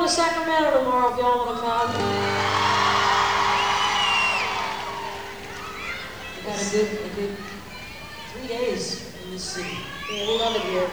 to Sacramento tomorrow if y'all want to come. We got a good 3 days in this city. Yeah, we love it here.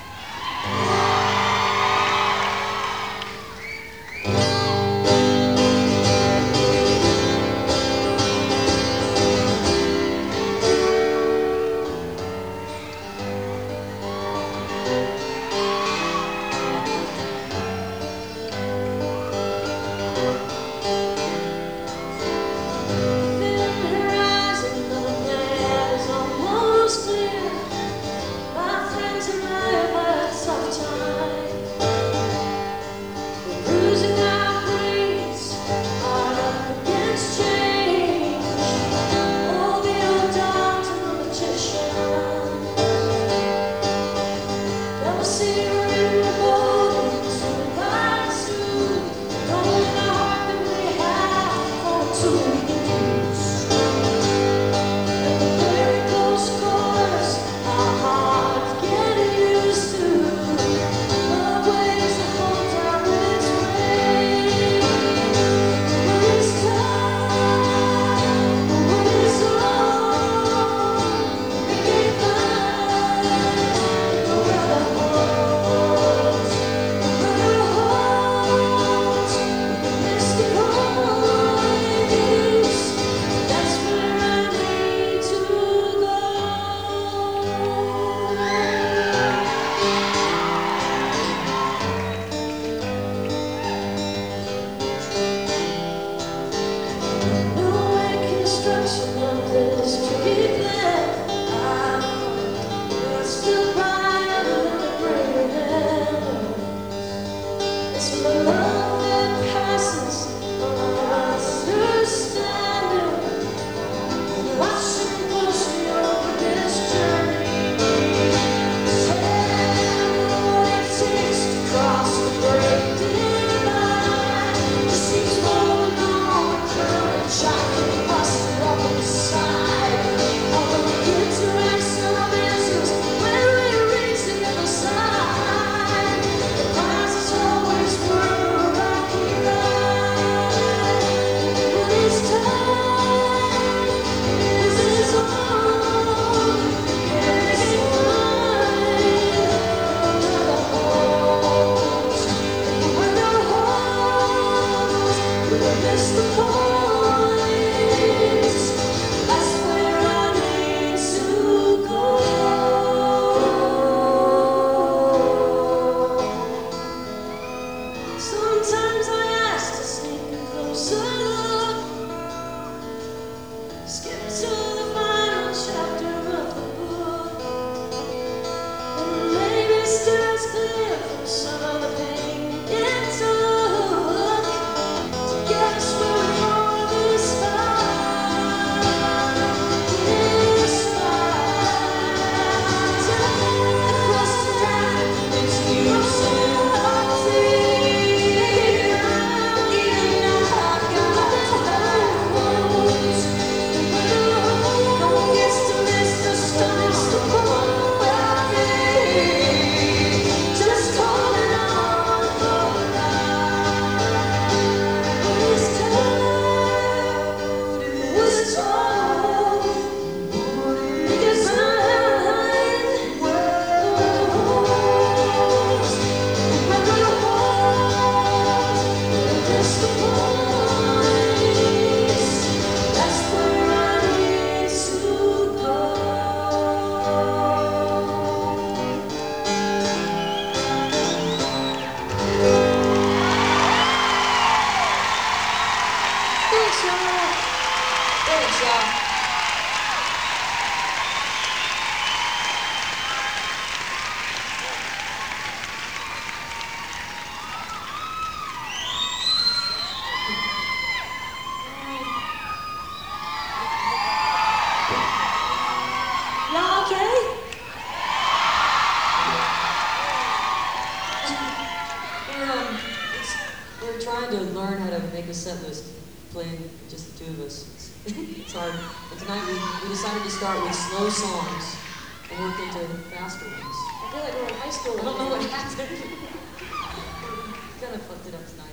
Trying to learn how to make a set list playing just the two of us. It's hard. But tonight we decided to start with slow songs and work into faster ones. I feel like we're in high school. I don't know what happened. Kind of fucked it up tonight.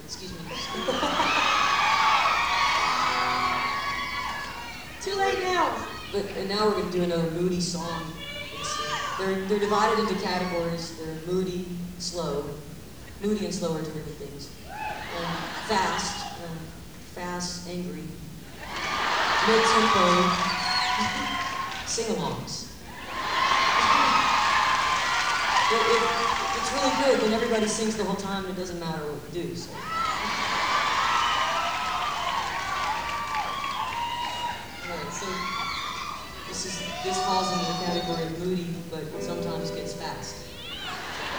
And now we're going to do another moody song. They're divided into categories. They're moody, slow. Moody and slow are two different things. Fast, angry, mid-tempo, sing-alongs. It's really good when everybody sings the whole time and it doesn't matter what we do. So. Alright, so this falls into the category of moody, but sometimes gets fast.